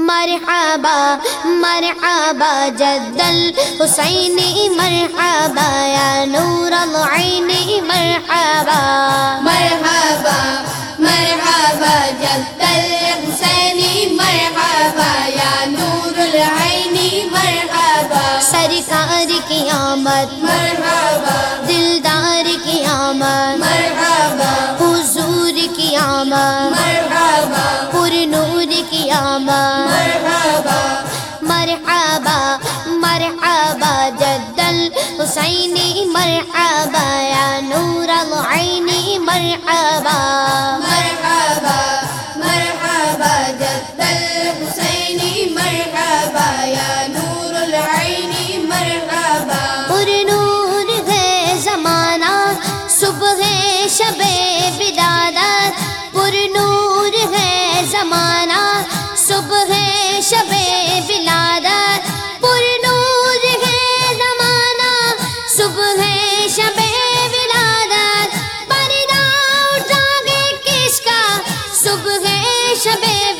مرحبا مرحبا جد الحسین مرحبا یا نور العین مرحبا مرحبا مرحبا جد الحسین مرحبا یا نور العین مرحبا سرکار کی آمد مرحبا دلدار کی آمد مرحبا حضور کی آمد مرحبا پر نور کی آمد مرحبا مرحبا مرحبا جد الحسین مرحبا یا نور العین مرحبا مرحبا مرحبا جد الحسین مرحبا یا نور العین مرحبا پر نور ہے زمانہ صبح شب بدادت پر نور ہے زمانہ صبح شب ولادت پر نور ہے زمانہ صبح شب ولادت پردہ اٹھا گے کس کا صبح شب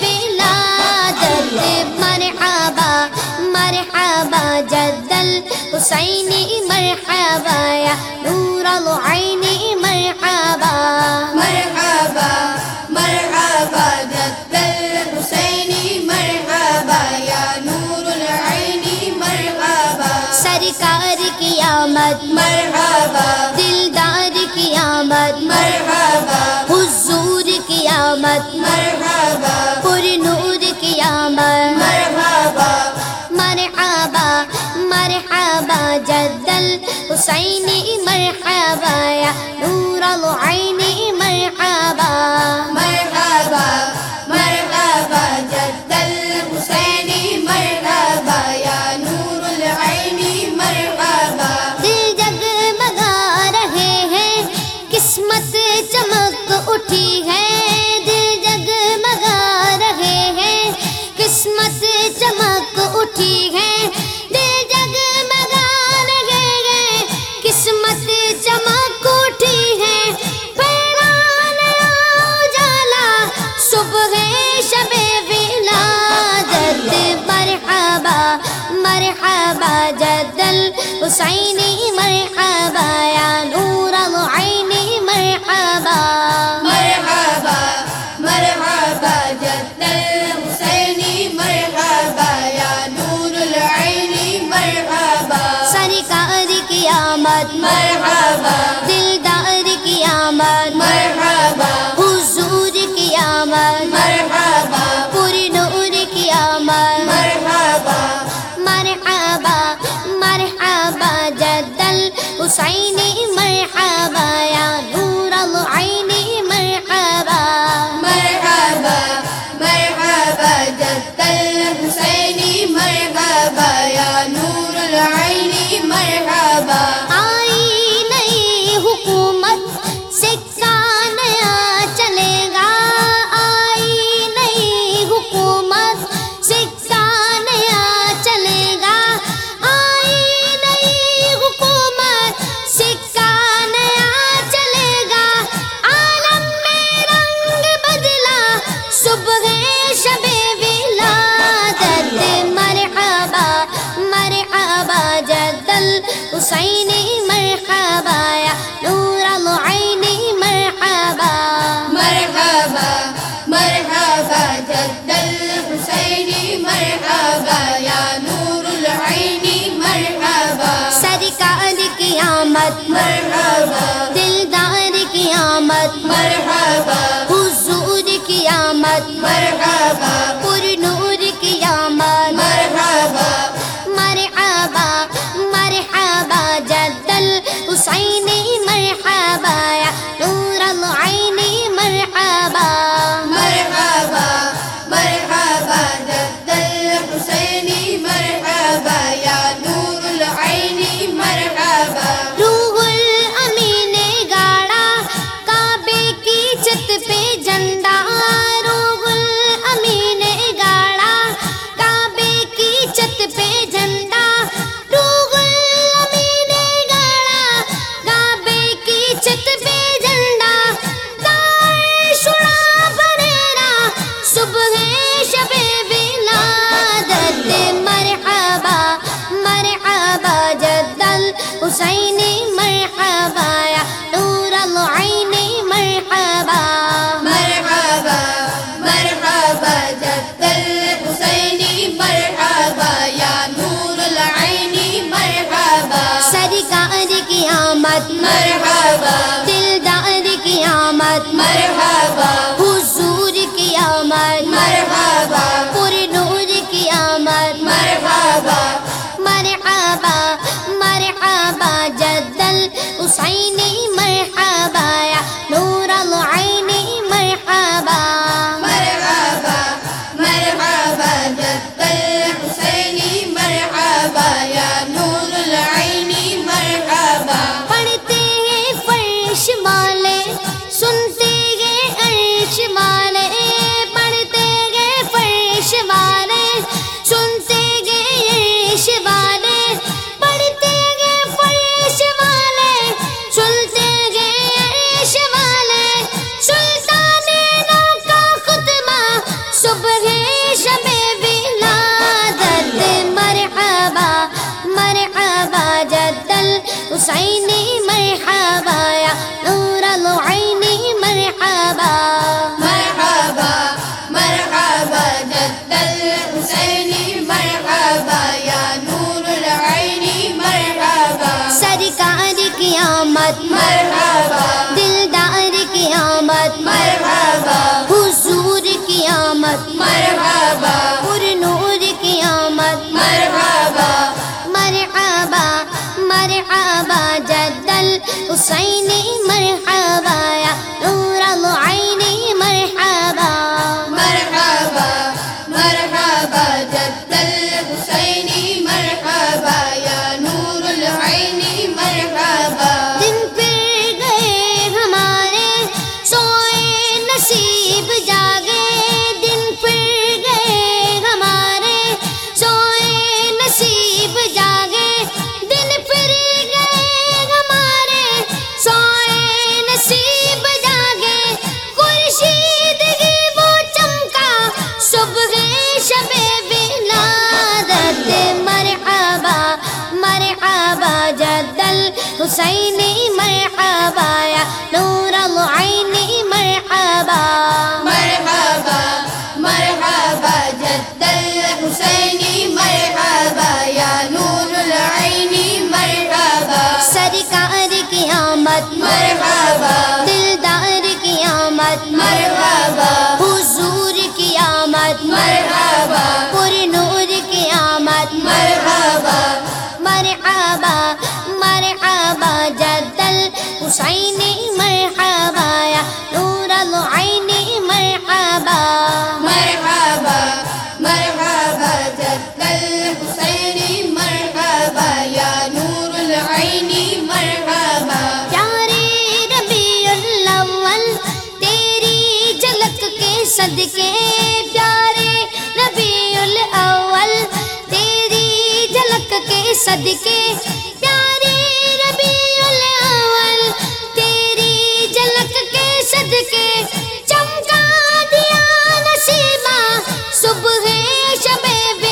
ولادت مرحبا مرحبا جد الحسین مرحبا یا نور العین مرحبا مرحبا مرحبا جد الحسین مرحبا یا نور العین مرحبا سرکار کی آمد مرحبا دلدار کی آمد مرحبا حضور کی آمد مرحبا پر نور کی آمد مرحبا مرحبا مرحبا جد الحسین مرحبا یا نور العین مرحبا مرحبا مرحبا جد الحسین مرحبا یا نور العین مرحبا دل جگمگا رہے ہیں قسمت چمک اٹھی ہے دل جگمگا رہے ہیں قسمت چمک اٹھی ہے دل جگمگا رہے ہیں قسمت چمک اٹھی ہے پھیران اجالا صبح شب ولادت مرحبا مرحبا جد الحسین مرحبا یا نور العین مرحبا مرحبا مرحبا جد الحسین مرحبا یا نور العین مرحبا سرکار کی آمد مرحبا دلدار کی آمد مرحبا حضور کی آمد مرحبا پر نور کی آمد مرحبا مرحبا مرحبا جد الحسین مرحبا یا نور العین مرحبا مرحبا مرحبا جد الحسین مرحبا یا نور العین مرحبا آئی نئی حکومت سکہ نیا چلے گا آئی نئی حکومت سکہ نیا چلے گا آئی نئی حکومت سکہ نیا چلے گا عالم میں رنگ بدلا صبح شب ولادت مرحبا مرحبا جد الحسین مرحبا یا نور العین مرحبا مرحبا مرحبا جد الحسین مرحبا یا نور العین مرحبا سرکار کی آمد مرحبا دلدار کی آمد مرحبا حضور کی آمد مرحبا پر نور کی آمد مرحبا مرحبا مرحبا جد الحسین مرحبا یا نور العین مرحبا مرحبا مرحبا جد الحسین مرحبا یا نور العین مرحبا روح الامین گاڑا کعبے کی چھت پہ جھنڈا روح الامین گاڑا کعبے کی چھت پہ جھنڈا روح الامین گاڑا کعبے کی چھت پہ جھنڈا داعش اڑا بریرا صبح شب ہے شب ولادت مرحبا مرحبا جد الحسین مرحبا یا نور العین مرحبا مرحبا مرحبا جد الحسین مرحبا یا نور العین مرحبا سرکار کی آمد مرحبا دلدار کی آمد مرحبا حضور کی آمد مرحبا پر نور کی آمد مرحبا مرحبا مرحبا جد الحسین مرحبا یا نور العین مرحبا مرحبا مرحبا جد الحسین مرحبا یا نور العین مرحبا دن پھر گئے ہمارے سوئے نصیب جاگے دن پھر گئے ہمارے سوئے نصیب جاگے دن پھر گئے ہمارے سوئے نصیب جاگے خورشید کی وہ چمکا صبح شب ولادت مرحبا مرحبا جد الحسین مرحبا یا نور العین مرحبا مرحبا مرحبا جد الحسین مرحبا یا نور العین مرحبا سرکار کی آمد مرحبا دلدار کی آمد مرحبا حضور کی آمد مرحبا پر نور کی آمد مرحبا مرحبا مرحبا جد الحسین مرحبا یا نور العین مرحبا مرحبا مرحبا جد الحسین مرحبا یا نور العین مرحبا پیارے ربیع الاول تیری جھلک کے صدقے پیارے ربیع الاول تیری جھلک کے صدقے پیارے ربیع الاول تیری جھلک کے صدقے چمکا دیا نصیبہ صبح شب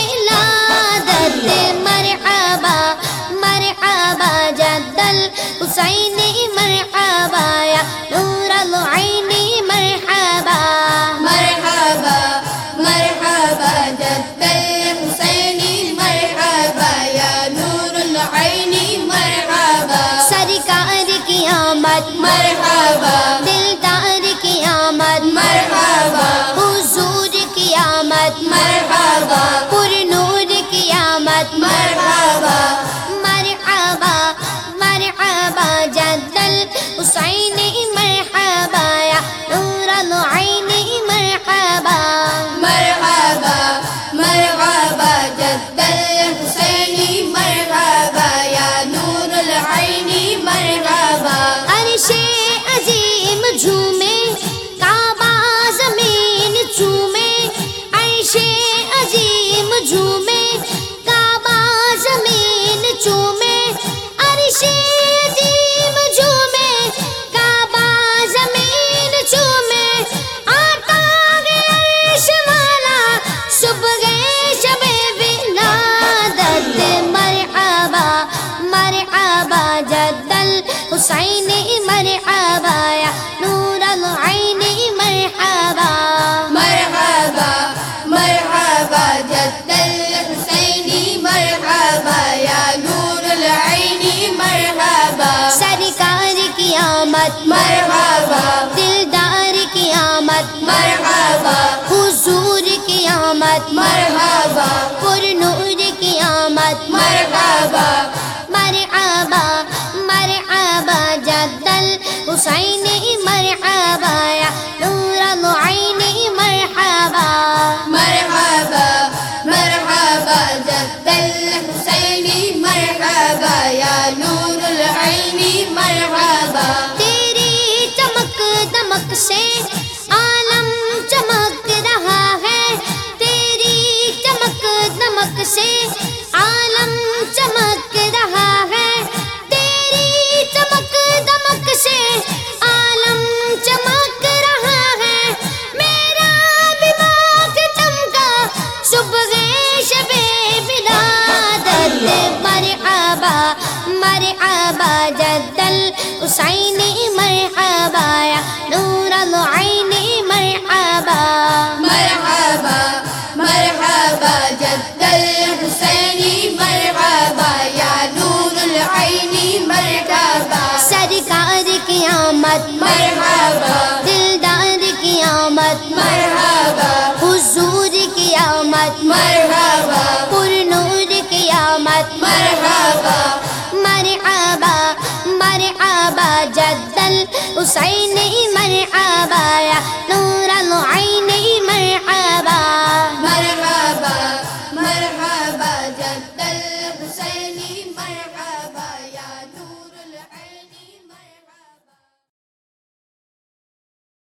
ولادت مرحبا مرحبا جد الحسین مرحبا یا نور العین مرحبا مرحبا مرحبا جد الحسین مرحبا یا نور العین مرحبا سرکار کی آمد مرحبا دلدار کی آمد مرحبا حضور کی آمد مرحبا پر نور کی آمد مرحبا مرحبا مرحبا جد الحسین مرحبا یا نور العین مرحبا مرحبا مرحبا جد الحسین مرحبا یا نور العین مرحبا عرش عظیم جھومے کعبہ زمین چومے عرش عظیم جھومے کعبہ زمین چومے عرش عظیم جھومے کعبہ زمین چومے آتا گیا عرش والا صبح شب ولادت مرحبا مرحبا جد الحسین مرحبا یا نور العین مرحبا مرحبا مرحبا جد الحسین مرحبا یا نور العین مرحبا سرکار کی آمد مرحبا دلدار کی آمد مرحبا حضور کی آمد مرحبا پر نور کی آمد مرحبا مرحبا مرحبا جد الحسین مرحبا یا نور العین مرحبا مرحبا مرحبا جد الحسین مرحبا یا نور العین مرحبا تیری چمک دمک سے عالم چمک رہا ہے تیری چمک دمک سے عالم چمک رہا ہے تیری چمک دمک سے عالم چمک رہا ہے میرا دماغ چمک جد الحسین مرحبا یا نور العین مرحبا مرحبا مرحبا جد الحسین مرحبا یا نور العین مرحبا سرکار کی آمد مرحبا دلدار کی آمد مرحبا حضور کی آمد مرحبا پر نور کی آمد مرحبا مرحبا مرحبا جد الحسین مرحبا یا